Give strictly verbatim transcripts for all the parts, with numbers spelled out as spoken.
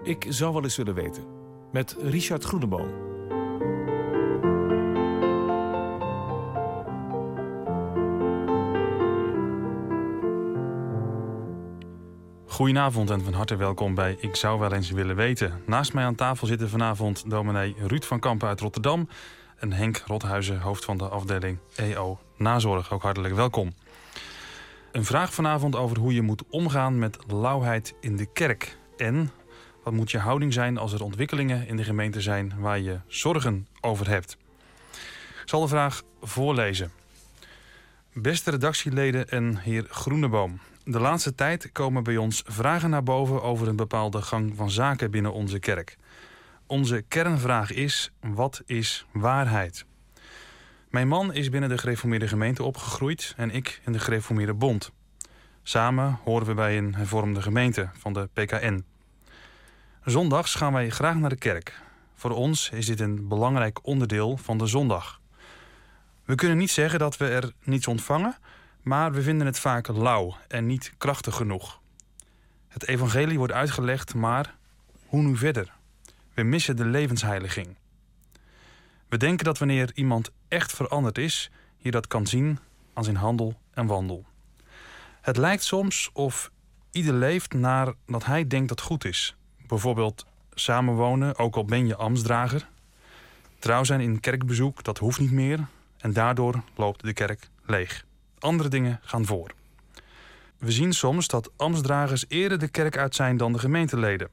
Ik zou wel eens willen weten. Met Richard Groeneboom. Goedenavond en van harte welkom bij Ik zou wel eens willen weten. Naast mij aan tafel zitten vanavond dominee Ruud van Kampen uit Rotterdam en Henk Rothuizen, hoofd van de afdeling E O Nazorg. Ook hartelijk welkom. Een vraag vanavond over hoe je moet omgaan met lauwheid in de kerk. En wat moet je houding zijn als er ontwikkelingen in de gemeente zijn waar je zorgen over hebt. Ik zal de vraag voorlezen. Beste redactieleden en heer Groeneboom. De laatste tijd komen bij ons vragen naar boven over een bepaalde gang van zaken binnen onze kerk. Onze kernvraag is, wat is waarheid? Mijn man is binnen de gereformeerde gemeente opgegroeid en ik in de gereformeerde bond. Samen horen we bij een hervormde gemeente van de P K N. Zondags gaan wij graag naar de kerk. Voor ons is dit een belangrijk onderdeel van de zondag. We kunnen niet zeggen dat we er niets ontvangen, maar we vinden het vaak lauw en niet krachtig genoeg. Het evangelie wordt uitgelegd, maar hoe nu verder? We missen de levensheiliging. We denken dat wanneer iemand echt veranderd is, je dat kan zien aan zijn handel en wandel. Het lijkt soms of ieder leeft naar dat hij denkt dat goed is. Bijvoorbeeld samenwonen, ook al ben je ambtsdrager. Trouw zijn in kerkbezoek, dat hoeft niet meer. En daardoor loopt de kerk leeg. Andere dingen gaan voor. We zien soms dat ambtsdragers eerder de kerk uit zijn dan de gemeenteleden.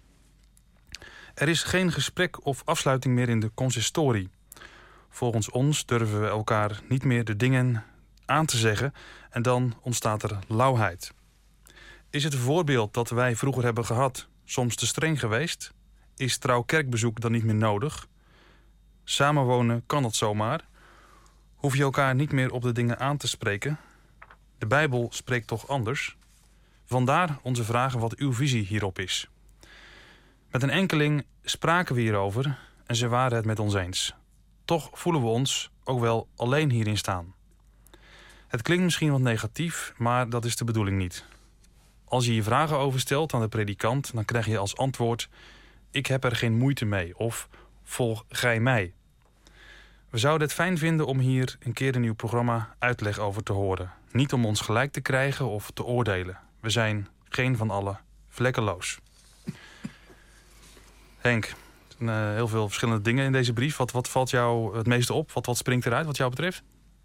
Er is geen gesprek of afsluiting meer in de consistorie. Volgens ons durven we elkaar niet meer de dingen aan te zeggen en dan ontstaat er lauwheid. Is het voorbeeld dat wij vroeger hebben gehad soms te streng geweest? Is trouw kerkbezoek dan niet meer nodig? Samenwonen kan dat zomaar? Hoef je elkaar niet meer op de dingen aan te spreken? De Bijbel spreekt toch anders? Vandaar onze vragen wat uw visie hierop is. Met een enkeling spraken we hierover en ze waren het met ons eens. Toch voelen we ons ook wel alleen hierin staan. Het klinkt misschien wat negatief, maar dat is de bedoeling niet. Als je je vragen over stelt aan de predikant, dan krijg je als antwoord: ik heb er geen moeite mee of volg gij mij. We zouden het fijn vinden om hier een keer in uw programma uitleg over te horen. Niet om ons gelijk te krijgen of te oordelen. We zijn geen van allen vlekkeloos. Henk, uh, heel veel verschillende dingen in deze brief. Wat, wat valt jou het meeste op? Wat, wat springt eruit wat jou betreft?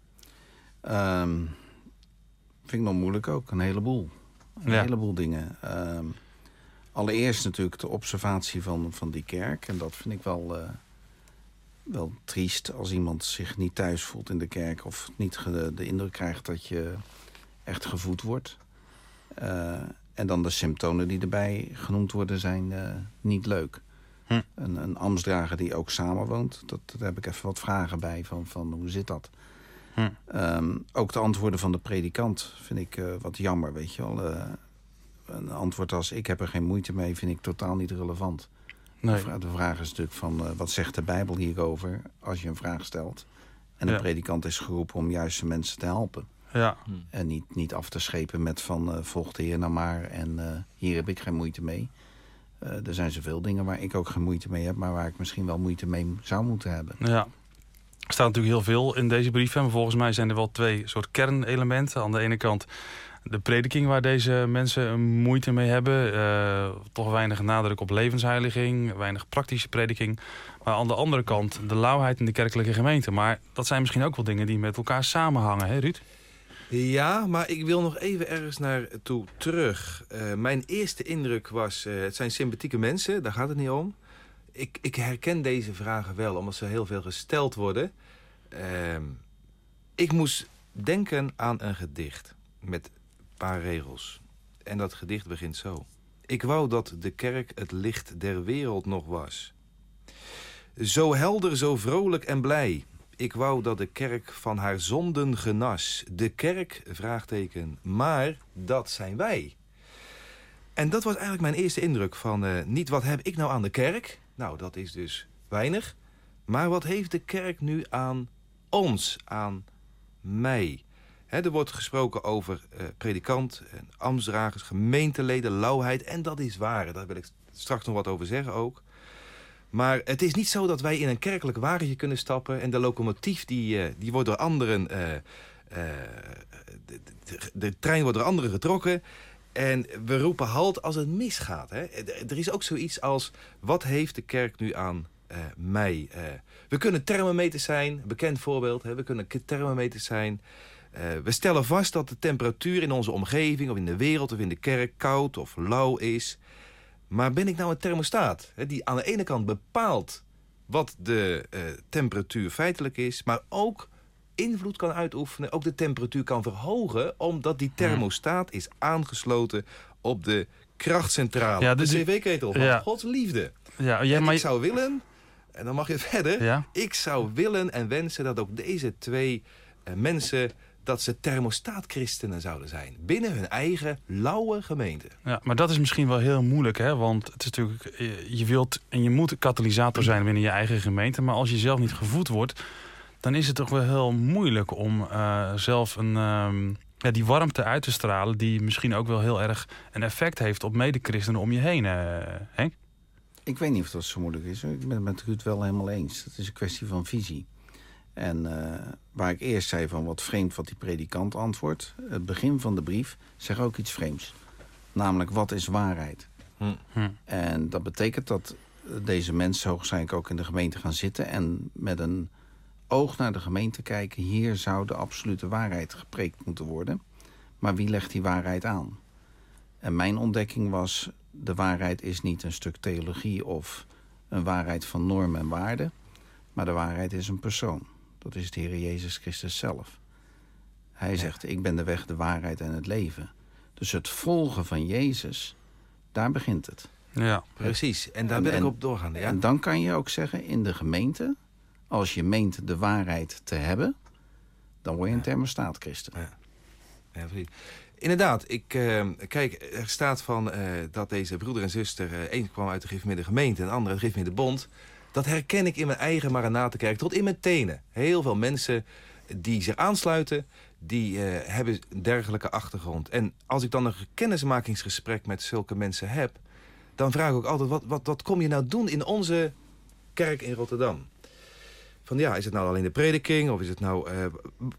Um, vind ik nog moeilijk ook. Een heleboel. Een ja. heleboel dingen. Um, allereerst natuurlijk de observatie van, van die kerk. En dat vind ik wel, uh, wel triest als iemand zich niet thuis voelt in de kerk. Of niet de, de indruk krijgt dat je echt gevoed wordt. Uh, en dan de symptomen die erbij genoemd worden zijn uh, niet leuk. Hm. Een, een ambtsdrager die ook samenwoont. Dat, daar heb ik even wat vragen bij van, van hoe zit dat? Hm. Um, ook de antwoorden van de predikant vind ik uh, wat jammer, weet je wel. Uh, een antwoord als ik heb er geen moeite mee vind ik totaal niet relevant. Nee. De, vraag, de vraag is natuurlijk van uh, wat zegt de Bijbel hierover als je een vraag stelt. En de ja. predikant is geroepen om juist de mensen te helpen. Ja. Hm. En niet, niet af te schepen met van uh, volg de Heer nou maar en uh, hier heb ik geen moeite mee. Uh, er zijn zoveel dingen waar ik ook geen moeite mee heb, maar waar ik misschien wel moeite mee zou moeten hebben. Ja. Er staat natuurlijk heel veel in deze brief. Maar volgens mij zijn er wel twee soort kernelementen. Aan de ene kant de prediking waar deze mensen moeite mee hebben. Uh, toch weinig nadruk op levensheiliging. Weinig praktische prediking. Maar aan de andere kant de lauwheid in de kerkelijke gemeente. Maar dat zijn misschien ook wel dingen die met elkaar samenhangen, hè Ruud? Ja, maar ik wil nog even ergens naartoe terug. Uh, mijn eerste indruk was, uh, het zijn sympathieke mensen, daar gaat het niet om. Ik, ik herken deze vragen wel, omdat ze heel veel gesteld worden. Uh, ik moest denken aan een gedicht met een paar regels. En dat gedicht begint zo. Ik wou dat de kerk het licht der wereld nog was. Zo helder, zo vrolijk en blij. Ik wou dat de kerk van haar zonden genas. De kerk, vraagteken, maar dat zijn wij. En dat was eigenlijk mijn eerste indruk van uh, niet wat heb ik nou aan de kerk? Nou, dat is dus weinig. Maar wat heeft de kerk nu aan ons, aan mij? He, er wordt gesproken over uh, predikant, en ambtsdragers, gemeenteleden, lauwheid. En dat is waar, daar wil ik straks nog wat over zeggen ook. Maar het is niet zo dat wij in een kerkelijk wagentje kunnen stappen... en de locomotief die, uh, die wordt door anderen... Uh, uh, de, de, de trein wordt door anderen getrokken... en we roepen halt als het misgaat. Hè? Er is ook zoiets als... wat heeft de kerk nu aan uh, mij? Uh, we kunnen thermometers zijn, een bekend voorbeeld. Hè? We kunnen thermometers zijn... Uh, we stellen vast dat de temperatuur in onze omgeving... of in de wereld of in de kerk koud of lauw is. Maar ben ik nou een thermostaat? Hè, die aan de ene kant bepaalt wat de uh, temperatuur feitelijk is... maar ook invloed kan uitoefenen, ook de temperatuur kan verhogen... omdat die thermostaat is aangesloten op de krachtcentrale. Ja, de, de cv-ketel van ja. Gods liefde. Ja, ja, maar... ik zou willen, en dan mag je verder... Ja? ik zou willen en wensen dat ook deze twee uh, mensen... dat ze thermostaatkchristenen zouden zijn. Binnen hun eigen lauwe gemeente. Ja, maar dat is misschien wel heel moeilijk. Hè? Want het is natuurlijk, je wilt en je moet katalysator zijn binnen je eigen gemeente. Maar als je zelf niet gevoed wordt... dan is het toch wel heel moeilijk om uh, zelf een, um, ja, die warmte uit te stralen... die misschien ook wel heel erg een effect heeft op medechristenen om je heen. Uh, Henk? Ik weet niet of dat zo moeilijk is. Ik ben het met Ruud wel helemaal eens. Het is een kwestie van visie. En uh, waar ik eerst zei van wat vreemd wat die predikant antwoordt... het begin van de brief zegt ook iets vreemds. Namelijk, wat is waarheid? Hm. Hm. En dat betekent dat deze mensen hoogstwaarschijnlijk ook in de gemeente gaan zitten... en met een oog naar de gemeente kijken... hier zou de absolute waarheid gepreekt moeten worden. Maar wie legt die waarheid aan? En mijn ontdekking was... de waarheid is niet een stuk theologie of een waarheid van normen en waarden... maar de waarheid is een persoon. Dat is de Heer Jezus Christus zelf. Hij zegt, ik ben de weg, de waarheid en het leven. Dus het volgen van Jezus, daar begint het. Ja, precies. En daar en, ben ik op doorgaan. Ja? En dan kan je ook zeggen, in de gemeente... als je meent de waarheid te hebben... dan word je een thermostaatkchristen. Ja. Ja, precies. Inderdaad, ik, uh, kijk, er staat van uh, dat deze broeder en zuster... Uh, één kwam uit de Gereformeerde Gemeente en de andere uit de Gereformeerde Bond... Dat herken ik in mijn eigen Maranatenkerk tot in mijn tenen. Heel veel mensen die zich aansluiten, die uh, hebben een dergelijke achtergrond. En als ik dan een kennismakingsgesprek met zulke mensen heb... dan vraag ik ook altijd, wat, wat, wat kom je nou doen in onze kerk in Rotterdam? Van ja, is het nou alleen de prediking of is het nou... Uh,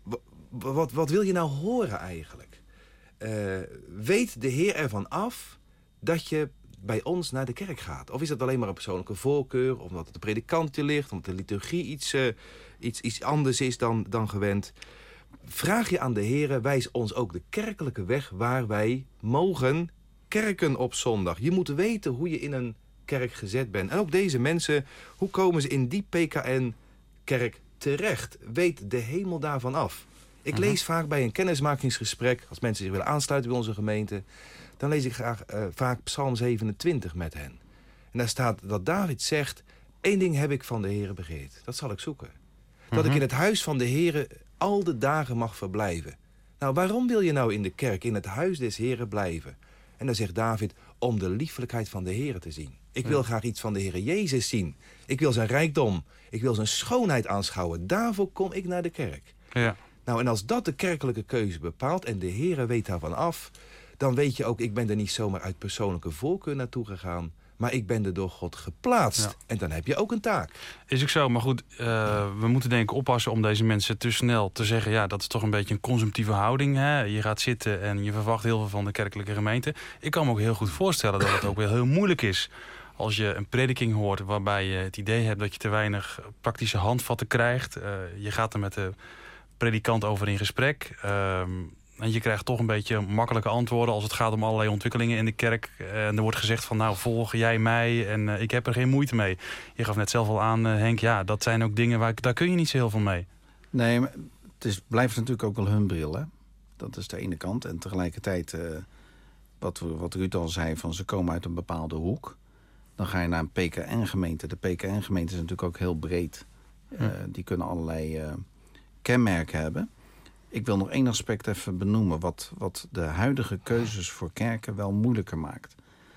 wat, wat wil je nou horen eigenlijk? Uh, weet de Heer ervan af dat je... bij ons naar de kerk gaat? Of is dat alleen maar een persoonlijke voorkeur... omdat het de predikant je ligt... omdat de liturgie iets, uh, iets, iets anders is dan, dan gewend? Vraag je aan de Heer, wijs ons ook de kerkelijke weg... waar wij mogen kerken op zondag. Je moet weten hoe je in een kerk gezet bent. En ook deze mensen, hoe komen ze in die P K N-kerk terecht? Weet de hemel daarvan af? Ik lees uh-huh. vaak bij een kennismakingsgesprek... als mensen zich willen aansluiten bij onze gemeente... dan lees ik graag uh, vaak Psalm zevenentwintig met hen. En daar staat dat David zegt... één ding heb ik van de Heere begeerd. Dat zal ik zoeken. Dat uh-huh. ik in het huis van de Heere al de dagen mag verblijven. Nou, waarom wil je nou in de kerk, in het huis des Heeren blijven? En dan zegt David, om de liefelijkheid van de Heere te zien. Ik wil ja. graag iets van de Heere Jezus zien. Ik wil zijn rijkdom. Ik wil zijn schoonheid aanschouwen. Daarvoor kom ik naar de kerk. Ja. Nou, en als dat de kerkelijke keuze bepaalt... en de Heere weet daarvan af... dan weet je ook, ik ben er niet zomaar uit persoonlijke voorkeur naartoe gegaan... maar ik ben er door God geplaatst. Ja. En dan heb je ook een taak. Is ook zo, maar goed, uh, we moeten denk ik oppassen om deze mensen te snel te zeggen... ja, dat is toch een beetje een consumptieve houding. Hè? Je gaat zitten en je verwacht heel veel van de kerkelijke gemeente. Ik kan me ook heel goed voorstellen dat het ook wel heel moeilijk is... als je een prediking hoort waarbij je het idee hebt... dat je te weinig praktische handvatten krijgt. Uh, je gaat er met de predikant over in gesprek... Uh, En je krijgt toch een beetje makkelijke antwoorden als het gaat om allerlei ontwikkelingen in de kerk. En er wordt gezegd van, nou, volg jij mij en uh, ik heb er geen moeite mee. Je gaf net zelf al aan, uh, Henk, ja, dat zijn ook dingen waar ik, daar kun je niet zo heel veel mee. Nee, maar het is, blijft natuurlijk ook wel hun bril, hè. Dat is de ene kant. En tegelijkertijd, uh, wat, wat Ruud al zei, van ze komen uit een bepaalde hoek. Dan ga je naar een P K N-gemeente. De P K N-gemeente is natuurlijk ook heel breed. Uh, hm. Die kunnen allerlei uh, kenmerken hebben. Ik wil nog één aspect even benoemen... wat, wat de huidige keuzes voor kerken wel moeilijker maakt.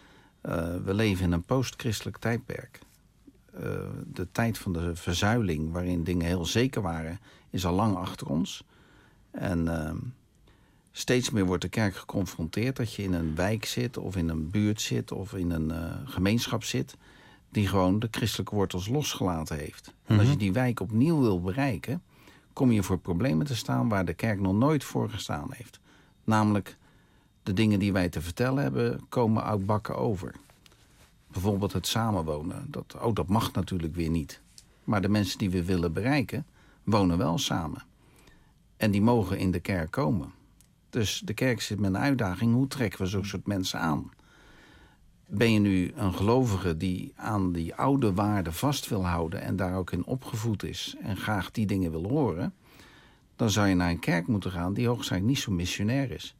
Uh, we leven in een post-christelijk tijdperk. Uh, de tijd van de verzuiling, waarin dingen heel zeker waren... is al lang achter ons. En uh, Steeds meer wordt de kerk geconfronteerd dat je in een wijk zit... of in een buurt zit of in een uh, gemeenschap zit... die gewoon de christelijke wortels losgelaten heeft. Mm-hmm. En als je die wijk opnieuw wil bereiken... kom je voor problemen te staan waar de kerk nog nooit voor gestaan heeft. Namelijk, de dingen die wij te vertellen hebben... komen oudbakken over. Bijvoorbeeld het samenwonen. Dat, oh, dat mag natuurlijk weer niet. Maar de mensen die we willen bereiken... wonen wel samen. En die mogen in de kerk komen. Dus de kerk zit met een uitdaging. Hoe trekken we zo'n soort mensen aan? Ben je nu een gelovige die aan die oude waarden vast wil houden... en daar ook in opgevoed is en graag die dingen wil horen... dan zou je naar een kerk moeten gaan die hoogstwaarschijnlijk niet zo missionair is.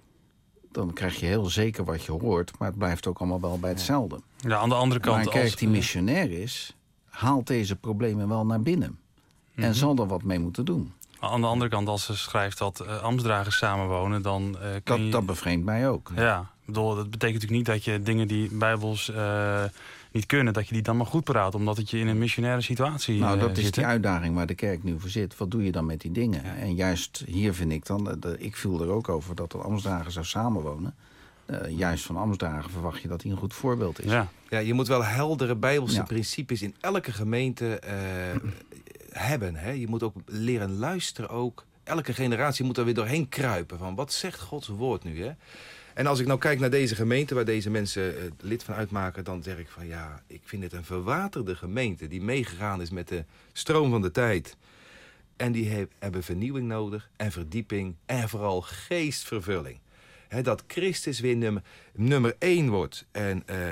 Dan krijg je heel zeker wat je hoort... maar het blijft ook allemaal wel bij hetzelfde. Ja, aan de andere kant... Maar een kerk als... die missionair is... haalt deze problemen wel naar binnen. Mm-hmm. En zal er wat mee moeten doen. Aan de andere kant, als ze schrijft dat uh, ambtsdragers samenwonen... dan uh, kun dat, je... dat bevreemdt mij ook. Ja, bedoel, dat betekent natuurlijk niet dat je dingen die bijbels uh, niet kunnen... dat je die dan maar goed praat, omdat het je in een missionaire situatie Nou, dat uh, is zit, die hè? uitdaging waar de kerk nu voor zit. Wat doe je dan met die dingen? Ja. En juist hier vind ik dan... De, ik viel er ook over dat de ambtsdrager zou samenwonen. Uh, juist van ambtsdrager verwacht je dat hij een goed voorbeeld is. Ja. Ja, je moet wel heldere bijbelse Ja. principes in elke gemeente uh, hebben. Hè? Je moet ook leren luisteren ook. Elke generatie moet er weer doorheen kruipen. Van wat zegt Gods woord nu? Hè? En als ik nou kijk naar deze gemeente waar deze mensen uh, lid van uitmaken... dan zeg ik van ja, ik vind het een verwaterde gemeente... die meegegaan is met de stroom van de tijd. En die he- hebben vernieuwing nodig en verdieping en vooral geestvervulling. He, dat Christus weer nummer, nummer één wordt. En uh,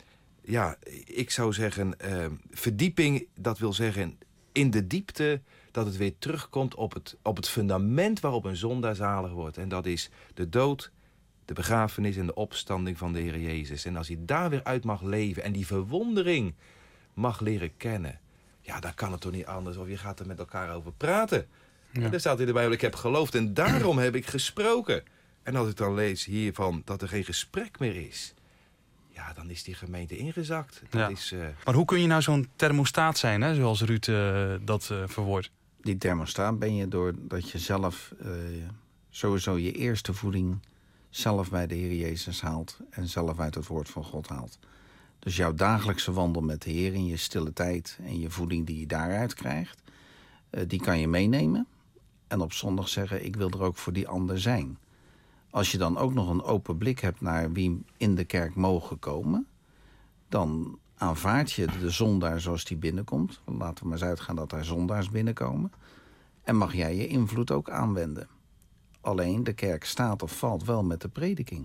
ja, ik zou zeggen, uh, verdieping, dat wil zeggen in de diepte... dat het weer terugkomt op het, op het fundament waarop een zondaar zalig wordt. En dat is de dood, de begrafenis en de opstanding van de Heer Jezus. En als hij daar weer uit mag leven en die verwondering mag leren kennen... ja, dan kan het toch niet anders of je gaat er met elkaar over praten. Ja. En er staat in de Bijbel, ik heb geloofd en daarom heb ik gesproken... En als ik dan lees hiervan dat er geen gesprek meer is... ja, dan is die gemeente ingezakt. Dat ja. is, uh... Maar hoe kun je nou zo'n thermostaat zijn, hè, zoals Ruud uh, dat uh, verwoordt? Die thermostaat ben je doordat je zelf uh, sowieso je eerste voeding... zelf bij de Heer Jezus haalt en zelf uit het woord van God haalt. Dus jouw dagelijkse wandel met de Heer in je stille tijd... en je voeding die je daaruit krijgt, uh, die kan je meenemen. En op zondag zeggen, ik wil er ook voor die ander zijn... Als je dan ook nog een open blik hebt naar wie in de kerk mogen komen... dan aanvaard je de zondaar zoals die binnenkomt. Laten we maar eens uitgaan dat er zondaars binnenkomen. En mag jij je invloed ook aanwenden. Alleen de kerk staat of valt wel met de prediking.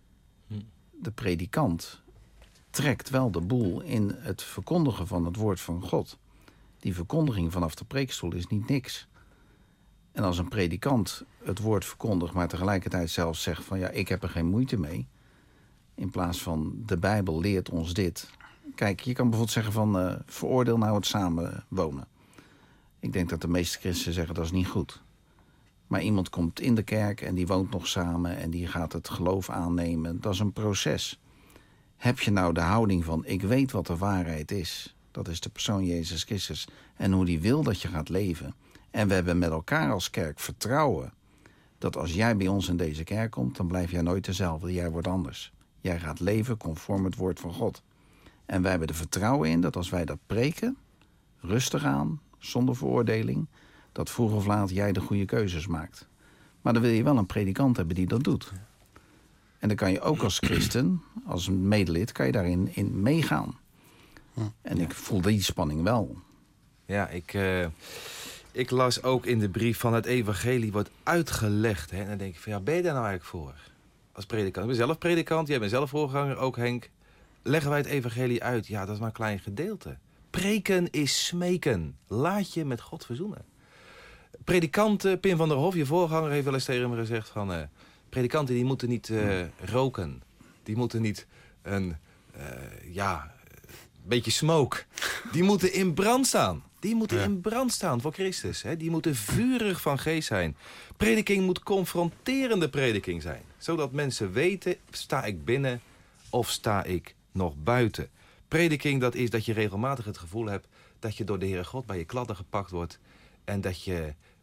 De predikant trekt wel de boel in het verkondigen van het woord van God. Die verkondiging vanaf de preekstoel is niet niks. En als een predikant het woord verkondigt, maar tegelijkertijd zelfs zegt van ja, ik heb er geen moeite mee. In plaats van de Bijbel leert ons dit. Kijk, je kan bijvoorbeeld zeggen van uh, veroordeel nou het samenwonen. Ik denk dat de meeste christenen zeggen dat is niet goed. Maar iemand komt in de kerk en die woont nog samen en die gaat het geloof aannemen. Dat is een proces. Heb je nou de houding van ik weet wat de waarheid is. Dat is de persoon Jezus Christus. En hoe die wil dat je gaat leven. En we hebben met elkaar als kerk vertrouwen dat als jij bij ons in deze kerk komt, dan blijf jij nooit dezelfde. Jij wordt anders. Jij gaat leven conform het woord van God. En wij hebben er vertrouwen in dat als wij dat preken, rustig aan, zonder veroordeling, dat vroeg of laat jij de goede keuzes maakt. Maar dan wil je wel een predikant hebben die dat doet. En dan kan je ook als christen, als een medelid, kan je daarin in meegaan. En ik voel die spanning wel. Ja, ik... Uh... Ik las ook in de brief van het evangelie wordt uitgelegd. Hè? En dan denk ik van ja, ben je daar nou eigenlijk voor? Als predikant. Ik ben zelf predikant, jij bent zelf voorganger, ook Henk. Leggen wij het evangelie uit? Ja, dat is maar een klein gedeelte. Preken is smeken. Laat je met God verzoenen. Predikanten, Pim van der Hof, je voorganger, heeft wel eens tegen me gezegd van... Uh, predikanten die moeten niet uh, roken. Die moeten niet een, uh, ja, een beetje smoke. Die moeten in brand staan. Die moeten ja. in brand staan voor Christus. Hè? Die moeten vurig van geest zijn. Prediking moet confronterende prediking zijn. Zodat mensen weten, sta ik binnen of sta ik nog buiten. Prediking, dat is dat je regelmatig het gevoel hebt dat je door de Heere God bij je kladden gepakt wordt. En dat je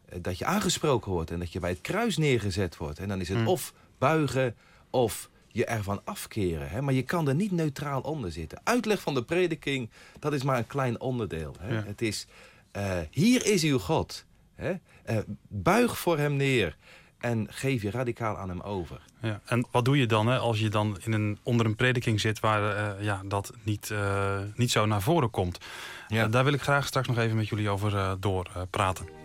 uh, dat je aangesproken wordt en dat je bij het kruis neergezet wordt. En dan is het Mm. of buigen of je ervan afkeren. Hè? Maar je kan er niet neutraal onder zitten. Uitleg van de prediking, dat is maar een klein onderdeel. Hè? Ja. Het is, uh, hier is uw God. Hè? Uh, buig voor hem neer en geef je radicaal aan hem over. Ja. En wat doe je dan hè, als je dan in een, onder een prediking zit waar uh, ja, dat niet, uh, niet zo naar voren komt? Ja. Uh, daar wil ik graag straks nog even met jullie over uh, doorpraten. Uh,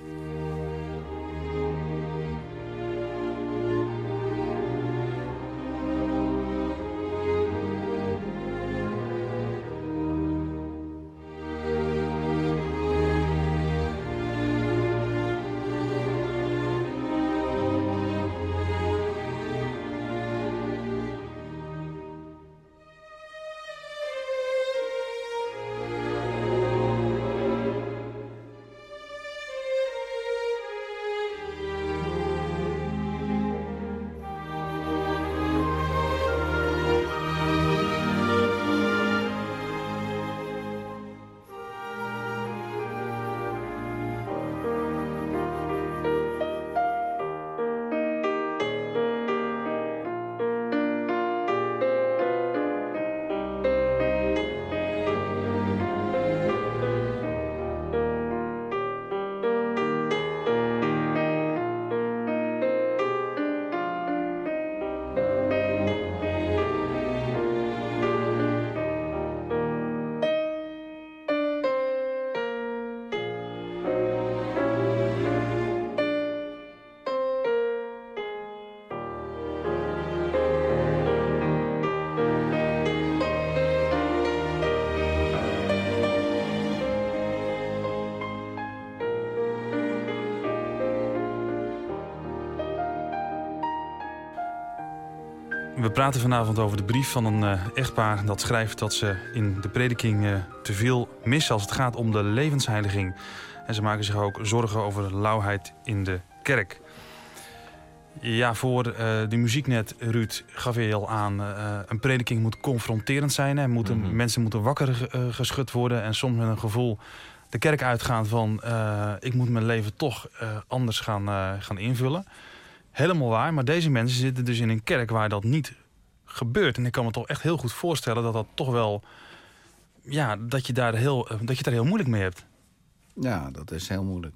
We praten vanavond over de brief van een uh, echtpaar dat schrijft dat ze in de prediking uh, te veel missen als het gaat om de levensheiliging. En ze maken zich ook zorgen over de lauwheid in de kerk. Ja, voor uh, de muziek net, Ruud, gaf je al aan, uh, een prediking moet confronterend zijn. Hè? Moeten, mm-hmm. Mensen moeten wakker uh, geschud worden en soms met een gevoel de kerk uitgaan van uh, ik moet mijn leven toch uh, anders gaan, uh, gaan invullen. Helemaal waar, maar deze mensen zitten dus in een kerk waar dat niet gebeurt. En ik kan me toch echt heel goed voorstellen dat dat toch wel, ja, dat je daar heel, dat je daar heel moeilijk mee hebt. Ja, dat is heel moeilijk.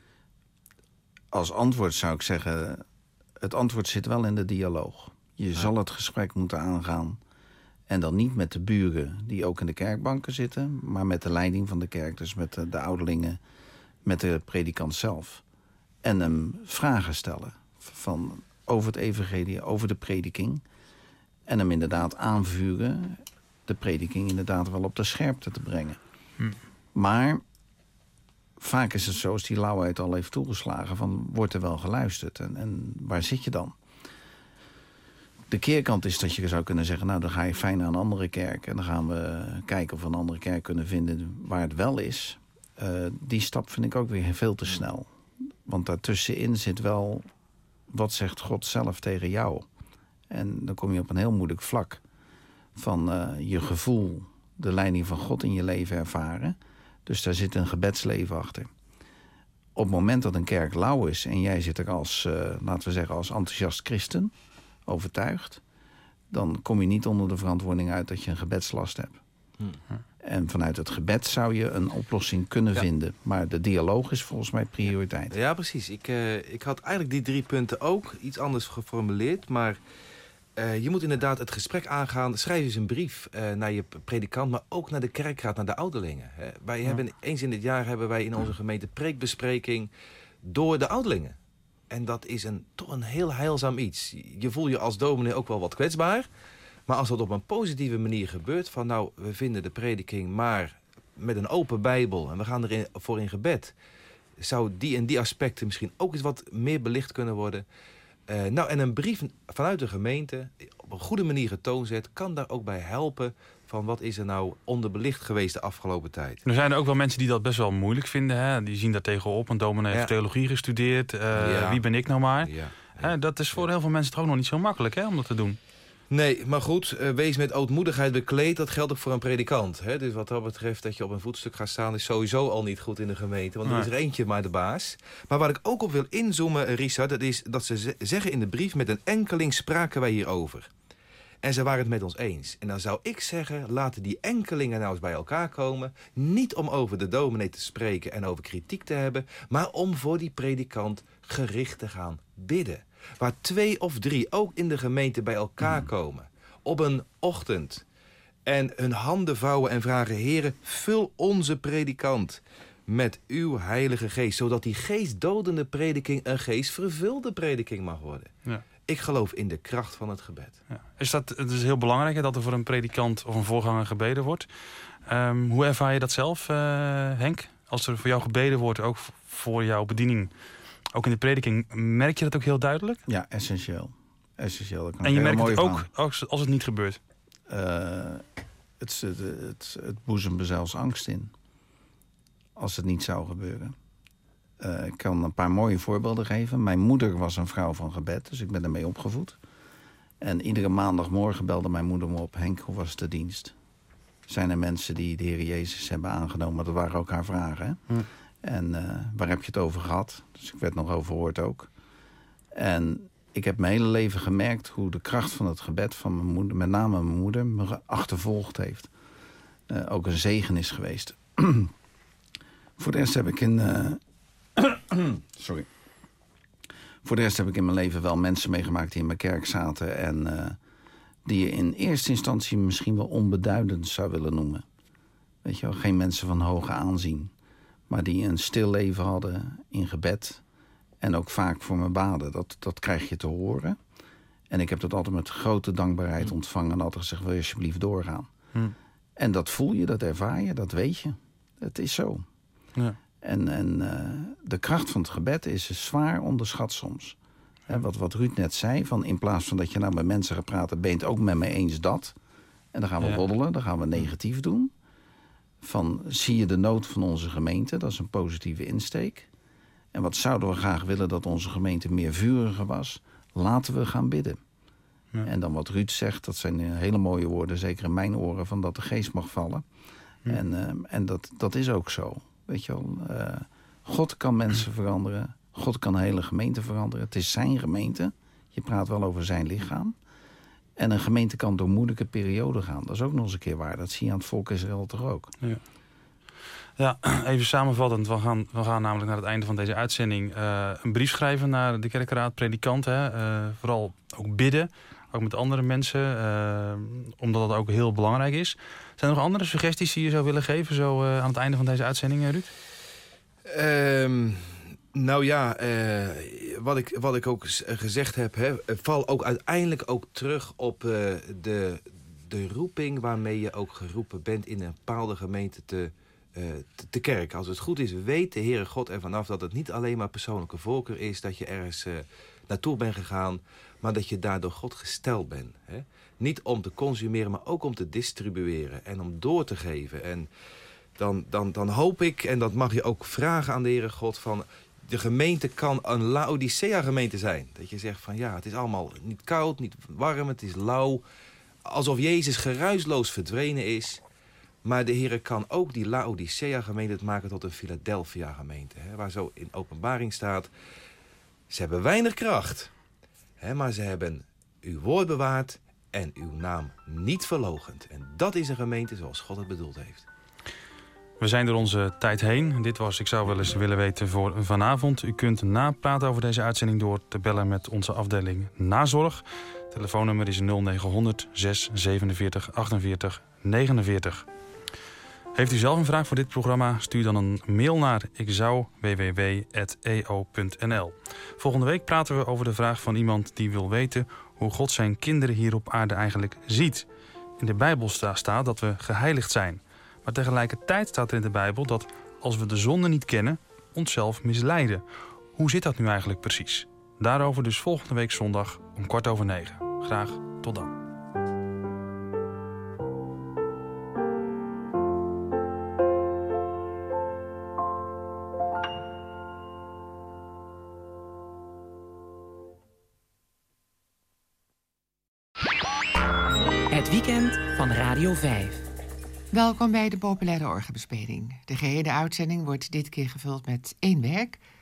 Als antwoord zou ik zeggen, het antwoord zit wel in de dialoog. Je ja. zal het gesprek moeten aangaan. En dan niet met de buren die ook in de kerkbanken zitten, maar met de leiding van de kerk. Dus met de, de ouderlingen, met de predikant zelf. En hem vragen stellen van, over het evangelie, over de prediking. En hem inderdaad aanvuren, de prediking inderdaad wel op de scherpte te brengen. Hm. Maar vaak is het zo, als die lauwheid al heeft toegeslagen, van wordt er wel geluisterd? En, en waar zit je dan? De keerkant is dat je zou kunnen zeggen, nou dan ga je fijn naar een andere kerk. En dan gaan we kijken of we een andere kerk kunnen vinden waar het wel is. Uh, die stap vind ik ook weer veel te snel. Want daartussenin zit wel, wat zegt God zelf tegen jou? En dan kom je op een heel moeilijk vlak van uh, je gevoel, de leiding van God in je leven ervaren. Dus daar zit een gebedsleven achter. Op het moment dat een kerk lauw is en jij zit er als, uh, laten we zeggen, als enthousiast christen, overtuigd, dan kom je niet onder de verantwoording uit dat je een gebedslast hebt. Hm. En vanuit het gebed zou je een oplossing kunnen ja. vinden. Maar de dialoog is volgens mij prioriteit. Ja, precies. Ik, uh, ik had eigenlijk die drie punten ook iets anders geformuleerd. Maar uh, je moet inderdaad het gesprek aangaan. Schrijf eens een brief uh, naar je predikant, maar ook naar de kerkraad, naar de ouderlingen. Uh, wij ja. hebben eens in het jaar hebben wij in onze gemeente preekbespreking door de ouderlingen. En dat is een, toch een heel heilzaam iets. Je voelt je als dominee ook wel wat kwetsbaar. Maar als dat op een positieve manier gebeurt, van nou, we vinden de prediking maar met een open Bijbel en we gaan ervoor in gebed, zou die en die aspecten misschien ook eens wat meer belicht kunnen worden. Uh, nou, en een brief vanuit de gemeente, op een goede manier getoond zet, kan daar ook bij helpen van wat is er nou onderbelicht geweest de afgelopen tijd. Er zijn er ook wel mensen die dat best wel moeilijk vinden. Hè? Die zien daar tegenop. Een dominee heeft ja. theologie gestudeerd. Uh, ja. Wie ben ik nou maar? Ja. Ja. Uh, dat is voor heel veel mensen toch ook nog niet zo makkelijk, hè, om dat te doen. Nee, maar goed, uh, wees met ootmoedigheid bekleed, dat geldt ook voor een predikant. Hè? Dus wat dat betreft, dat je op een voetstuk gaat staan, is sowieso al niet goed in de gemeente. Want er is er eentje maar de baas. Maar waar ik ook op wil inzoomen, Richard, dat is dat ze z- zeggen in de brief, met een enkeling spraken wij hierover. En ze waren het met ons eens. En dan zou ik zeggen, laten die enkelingen nou eens bij elkaar komen. Niet om over de dominee te spreken en over kritiek te hebben, maar om voor die predikant gericht te gaan bidden. Waar twee of drie ook in de gemeente bij elkaar komen. Op een ochtend. En hun handen vouwen en vragen, Heere, vul onze predikant met uw heilige geest. Zodat die geestdodende prediking een geestvervulde prediking mag worden. Ja. Ik geloof in de kracht van het gebed. Ja. Is dat, het is heel belangrijk hè, dat er voor een predikant of een voorganger gebeden wordt. Um, hoe ervaar je dat zelf, uh, Henk? Als er voor jou gebeden wordt, ook voor jouw bediening, ook in de prediking, merk je dat ook heel duidelijk? Ja, essentieel. essentieel. En je merkt het ook als, als het niet gebeurt? Uh, het, het, het, het boezemt me zelfs angst in. Als het niet zou gebeuren. Uh, ik kan een paar mooie voorbeelden geven. Mijn moeder was een vrouw van gebed, dus ik ben ermee opgevoed. En iedere maandagmorgen belde mijn moeder me op. Henk, hoe was de dienst? Zijn er mensen die de Heer Jezus hebben aangenomen? Dat waren ook haar vragen. Hè? Hm. En uh, waar heb je het over gehad? Dus ik werd nog overhoord ook. En ik heb mijn hele leven gemerkt hoe de kracht van het gebed van mijn moeder, met name mijn moeder, me achtervolgd heeft. Uh, ook een zegen is geweest. Voor de rest heb ik in... Uh, Sorry. Voor de rest heb ik in mijn leven wel mensen meegemaakt die in mijn kerk zaten en uh, die je in eerste instantie misschien wel onbeduidend zou willen noemen. Weet je wel, geen mensen van hoge aanzien, maar die een stil leven hadden in gebed en ook vaak voor me baden. Dat, dat krijg je te horen. En ik heb dat altijd met grote dankbaarheid hm. ontvangen en altijd gezegd, wil je alsjeblieft doorgaan. Hm. En dat voel je, dat ervaar je, dat weet je. Het is zo. Ja. En, en uh, de kracht van het gebed is zwaar onderschat soms. He, wat, wat Ruud net zei, van in plaats van dat je nou met mensen gaat praten, ben je het ook met me eens dat. En dan gaan we ja. roddelen, dan gaan we negatief doen. Van, zie je de nood van onze gemeente, dat is een positieve insteek. En wat zouden we graag willen dat onze gemeente meer vuriger was? Laten we gaan bidden. Ja. En dan wat Ruud zegt, dat zijn hele mooie woorden, zeker in mijn oren, van dat de geest mag vallen. Ja. En, uh, en dat, dat is ook zo. Weet je wel, uh, God kan mensen veranderen. God kan een hele gemeente veranderen. Het is zijn gemeente. Je praat wel over zijn lichaam. En een gemeente kan door moeilijke perioden gaan. Dat is ook nog eens een keer waar. Dat zie je aan het volk Israël toch ook. Ja, ja even samenvattend. We gaan, we gaan namelijk naar het einde van deze uitzending uh, een brief schrijven naar de kerkraad, predikanten. Uh, vooral ook bidden. Ook met andere mensen. Uh, omdat dat ook heel belangrijk is. Zijn er nog andere suggesties die je zou willen geven zo uh, aan het einde van deze uitzending, Ruud? Um, nou ja, uh, wat, ik, wat ik ook gezegd heb, hè, val ook uiteindelijk ook terug op uh, de, de roeping waarmee je ook geroepen bent in een bepaalde gemeente te, uh, te, te kerken. Als het goed is, weet de Heere God ervan af dat het niet alleen maar persoonlijke voorkeur is, dat je ergens uh, naartoe bent gegaan, maar dat je daardoor God gesteld bent. Hè? Niet om te consumeren, maar ook om te distribueren en om door te geven. En dan, dan, dan hoop ik, en dat mag je ook vragen aan de Heere God, van de gemeente kan een Laodicea-gemeente zijn. Dat je zegt van ja, het is allemaal niet koud, niet warm, het is lauw. Alsof Jezus geruisloos verdwenen is. Maar de Heere kan ook die Laodicea-gemeente maken tot een Philadelphia-gemeente. Hè, waar zo in openbaring staat, ze hebben weinig kracht. Hè, maar ze hebben uw woord bewaard en uw naam niet verloochend. En dat is een gemeente zoals God het bedoeld heeft. We zijn door onze tijd heen. Dit was Ik zou wel eens willen weten voor vanavond. U kunt napraten over deze uitzending door te bellen met onze afdeling Nazorg. Telefoonnummer is nul negen honderd zes zevenenveertig achtenveertig negenenveertig. Heeft u zelf een vraag voor dit programma? Stuur dan een mail naar ikzou w w w punt e o punt n l. Volgende week praten we over de vraag van iemand die wil weten hoe God zijn kinderen hier op aarde eigenlijk ziet. In de Bijbel staat dat we geheiligd zijn. Maar tegelijkertijd staat er in de Bijbel dat als we de zonde niet kennen, onszelf misleiden. Hoe zit dat nu eigenlijk precies? Daarover dus volgende week zondag om kwart over negen. Graag tot dan. weekend van Radio vijf. Welkom bij de Populaire Orgelbespeling. De gehele uitzending wordt dit keer gevuld met één werk